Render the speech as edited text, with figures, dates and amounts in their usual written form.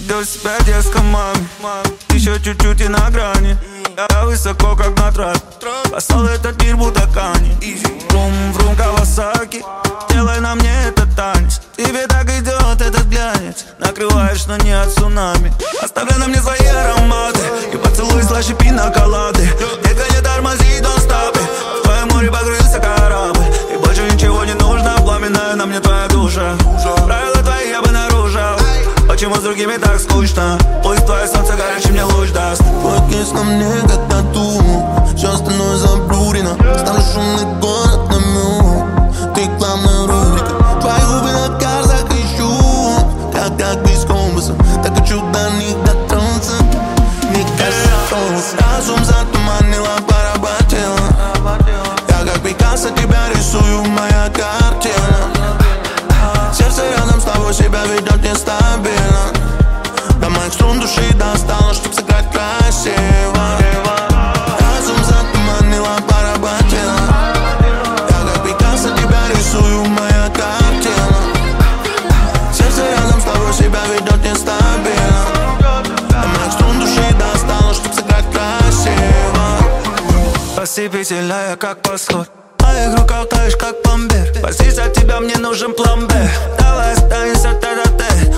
Чувствую себя детской маме. Еще чуть-чуть и на грани. Я высоко, как на трапе. Послал этот мир будто Кани. Врум-врум, Кавасаки. Делай на мне этот танец. Тебе так идет этот глянец. Накрываешь, но не от цунами. Оставляй на мне свои ароматы. И поцелуй слаще пина-колады. Детка, не тормози, don't stop it. В твоем море погрузился корабль. И больше ничего не нужно. Пламенная на мне твоя душа. Правила твои я бы нарушил. Почему с другими так скучно? Пусть твое солнце горячий мне луч даст. Твой кис на мне как тату. Все остальное заблурено. Стану шумный город на мю. Ты главная рубрика. Твои губы на картах ищу. Как без компаса. Так хочу до них дотронуться. Мне кажется, разум затуманила, поработила. Я как Пикассо тебя рисую, моя картина. Сердце рядом с тобой себя ведет нестабильно. До моих струн души достало, чтоб сыграть красиво. Разум затуманила, поработила. Я как Пикассо тебя рисую, моя картина. Сердце рядом с тобой себя ведет нестабильно. До моих струн души достало, чтоб сыграть красиво. Посыпительная, как подход. В моих руках таешь, как пломбир. Простись, от тебя мне нужен план Б. Давай останемся тет-а-тет.